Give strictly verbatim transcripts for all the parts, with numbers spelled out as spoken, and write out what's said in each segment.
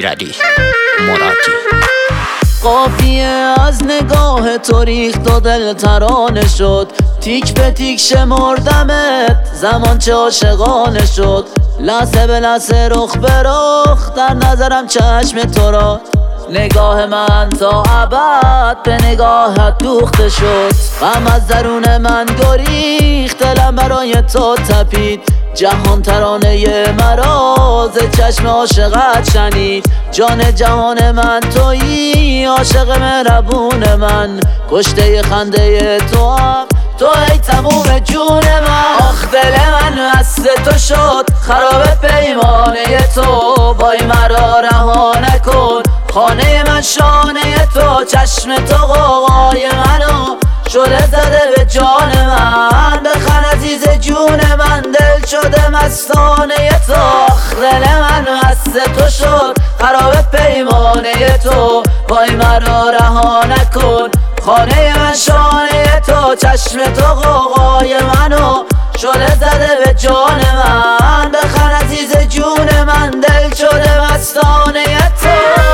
امیرعلی مرادی. قافیه از نگاه تو ریخت و دل ترانه شد، تیک به تیک شمردمت زمان چه عاشقانه شد. لحظه به لحظه رخ به رخ در نظرم چشم تو را، نگاه من تا ابد به نگاهت دوخته شد. غم از درون من گریخت، دلم برای تو تپید، جهان ترانه مرا ز چشم عاشقت شنید. جان جهان من تویی، عاشق مهربون من، کشته خنده تو هم تو ای تموم جون من. آخ دل من مست تو شد، خراب پیمانه تو، وای مرا رها نکن، خانه من شانه تو. چشم تو غوغای منو شده زده به جان من، بخن عزیز جون من، دل شده مستانه تو. آخ دل من مست تو شد، خراب پیمانه تو، وای مرا رها نکن، خانه من شانه تو. چشم تو غوغای منو شده زده به جان من، بخن عزیز جون من، دل شده مستانه تو.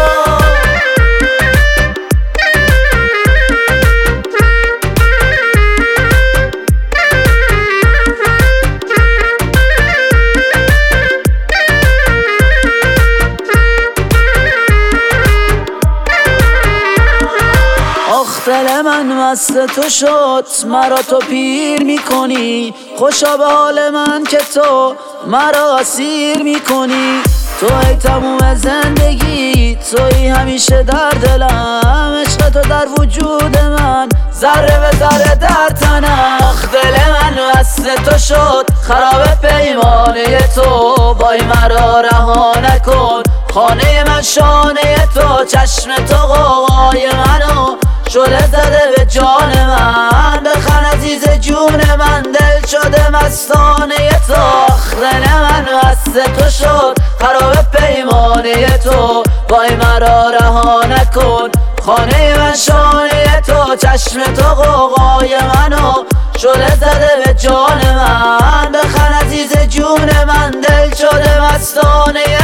دل من مست تو شد، مرا تو پیر میکنی، خوشا به حال من که تو مرا اسیر میکنی. تو ای تموم زندگی، توی همیشه در دلم، عشق تو در وجود من، ذره به ذره در تنم. آخ دل من مست تو شد، خراب پیمانه تو، وای مرا رها نکن، خانه من شانه تو. چشم تو غوغای منو شده زده به جان من، بخن عزیز جون من، دل شده مستانه تو. آخ دل من مست تو شد، خراب پیمانه تو، وای مرا رها نکن، خانه من شانه تو. چشم تو غوغای منو شده زده به جان من، بخن عزیز جون من، دل شده مستانه